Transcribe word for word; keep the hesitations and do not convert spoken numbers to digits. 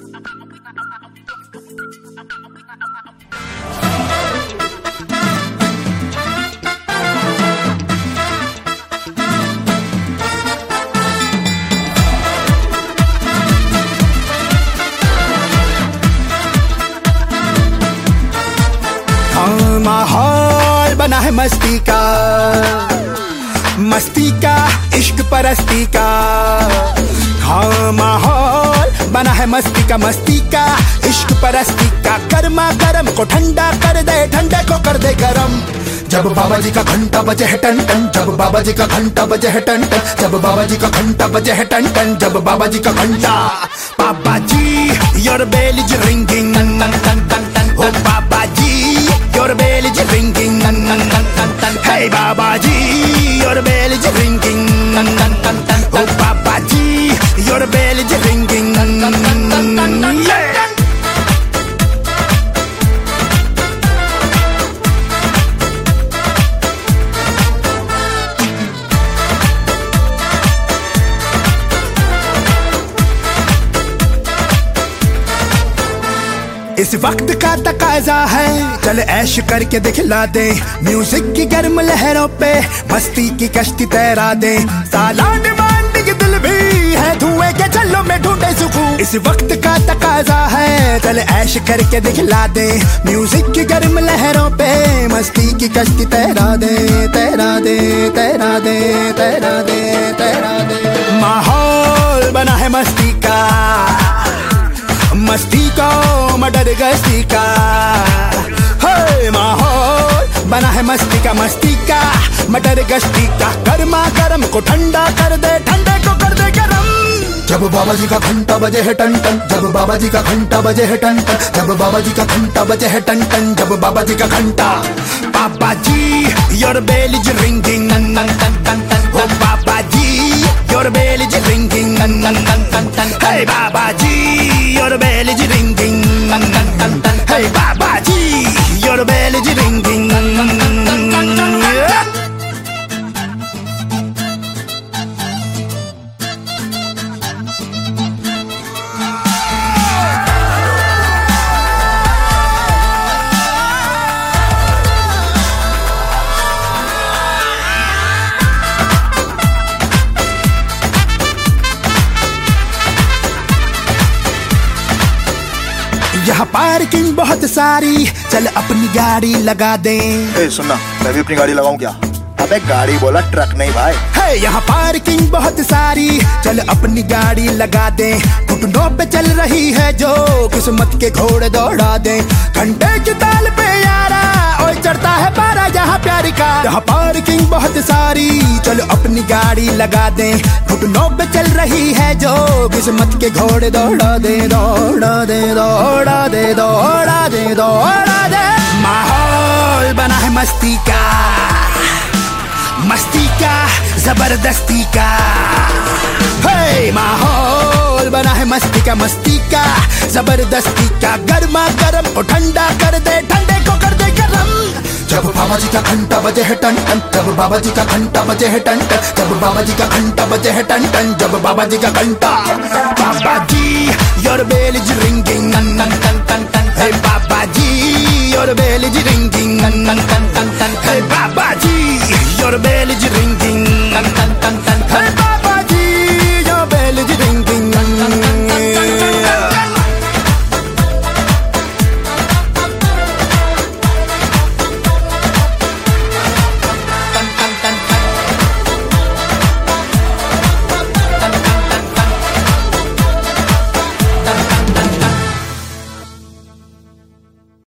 माहौल बना है मस्ती का, मस्ती का, इश्क परस्ती का। हाँ माहौल बना है मस्ती का, मस्ती का, इश्क परस्ती का। गर्मा गर्म को ठंडा कर दे, ठंडे को कर दे गरम। जब बाबा जी का घंटा बजे है टन टन, जब बाबा जी का घंटा बजे है टन टन, जब बाबा जी का घंटा बजे है टन टन, जब बाबा जी का घंटा। Baba ji your bell is ringing, टन टन टन टन टन। Oh Baba ji your bell is ringing, टन टन टन टन टन। Hey Baba ji your bell is ringing, टन टन टन टन। Oh Baba ji your bell is ringing, टन टन टन टन टन। इस वक्त का तकाजा है, चल ऐश करके दिखला दे। म्यूजिक की गर्म लहरों पे मस्ती की कश्ती तैरा दे। साला डिमांडिंग दिल भी है, धुएं के झल्लों में ढूंढे सुकून। इस वक्त का तकाजा है, चल ऐश करके दिखला दे। म्यूजिक की गर्म लहरों पे मस्ती की कश्ती तैरा दे, तैरा दे, तैरा दे, तैरा दे, तैरा दे। माहौल बना है मस्ती का, मस्ती को मडर गस्ती का। हे माहौल बना है मस्ती का, मस्ती का, मडर गस्ती का। गर्मा गर्म को ठंडा कर दे, ठंडे को कर दे गरम। जब बाबा जी का घंटा बजे है टन टन, जब बाबा जी का घंटा बजे है टन टन, जब बाबा जी का घंटा बजे है टन टन, जब बाबा जी का घंटा। Baba ji your bell is ringing, टन टन टन टन टन। Oh Baba ji your bell is ringing, टन टन टन टन टन। Hey Baba ji your bell is ringing, टन टन टन टन। Hey Baba ji your bell is ringing, टन टन टन टन टन। यहाँ पार्किंग बहुत सारी, चल अपनी गाड़ी लगा दे। ए सुनना, मैं भी अपनी गाड़ी लगाऊं क्या? अबे गाड़ी बोला, ट्रक नहीं भाई। है यहाँ पार्किंग बहुत सारी, चल अपनी गाड़ी लगा दे। घुटनों पे चल रही है जो किस्मत के घोड़े दौड़ा दे। घंटे की ताल पे यारा ओए चढ़ता है पारा यहाँ प्यारी का। यहाँ पार्किंग बहुत सारी, चल अपनी गाड़ी लगा दे। घुटनों पे चल रही है जो किस्मत के घोड़े दौड़ा दे, दौड़ा दे, दौड़ा दे, दौड़ा दे, दौड़ा दे। माहौल बना है मस्ती का, मस्ती का, जबरदस्ती का। हे माहौल बना है मस्ती का, मस्ती का, जबरदस्ती का। गर्मा गर्म को ठंडा कर दे, ठंडे को कर दे गरम। जब बाबा जी का घंटा बजे है टन टन, जब बाबा जी का घंटा बजे है टन टन, जब बाबा जी का घंटा बजे है टन टन, जब बाबा जी का घंटा। Baba ji your bell is ringing, टन टन टन टन टन। Hey Baba ji your bell is ringing, टन टन टन टन टन। Hey Baba ji your bell is ringing.